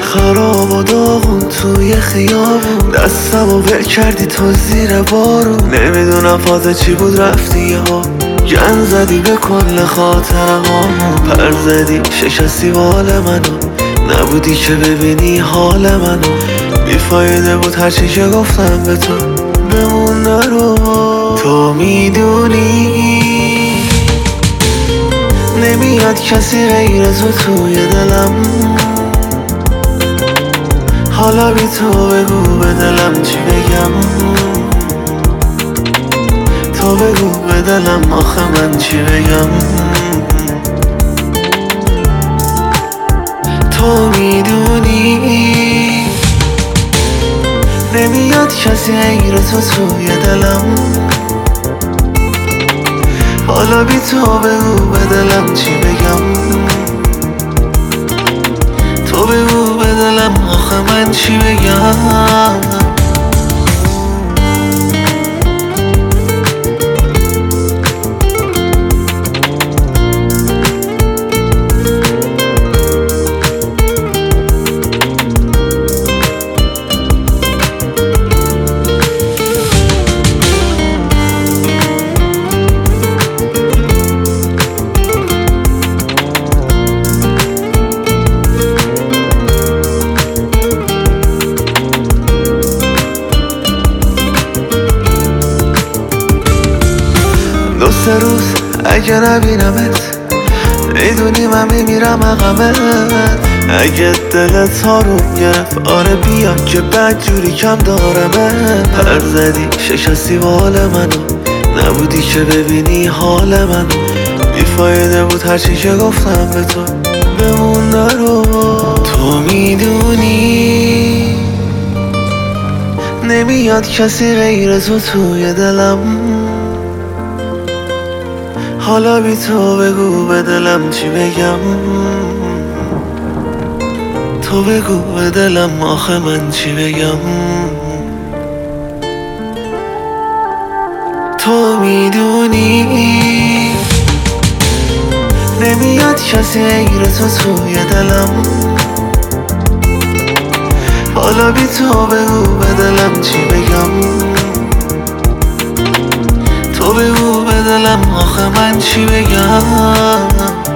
خراب و داغون توی خیابون، دستم و ول کردی تو زیر بارون. نمیدونم فاز چی بود رفتی ها، گن زدی به کل خاطره هامون. پر زدی شکستی بال منو، نبودی که ببینی حال منو. بیفایده بود هرچی که گفتم به تو، بمون نرو. تو میدونی نمیاد کسی غیر تو توی دلم. حالا بی تو بگو به دلم چی بگم، تو بگو به دلم آخه من چی بگم. تو میدونی نمیاد کسی غیر تو توی دلم. حالا بی تو بگو به دلم چی بگم، تو بگو به دلم آخه من چی بگم. دو سه روز اگه نبینمت، میدونی من میمیرم عقبت. اگه دلت آروم گرفت آره بیا که بد جوری کم دارمت. پر زدی شکستی بال منو، نبودی که ببینی حال منو. بیفایده بود هرچی که گفتم به تو، بمون نرو. تو میدونی نمیاد کسی غیر تو توی دلم. حالا بی تو بگو به دلم چی بگم، تو بگو به دلم آخه من چی بگم. تو میدونی نمیاد کسی غیر تو توی دلم. حالا بی تو بگو به دلم چی بگم، تو بگو به دلم آخه من چی بگم.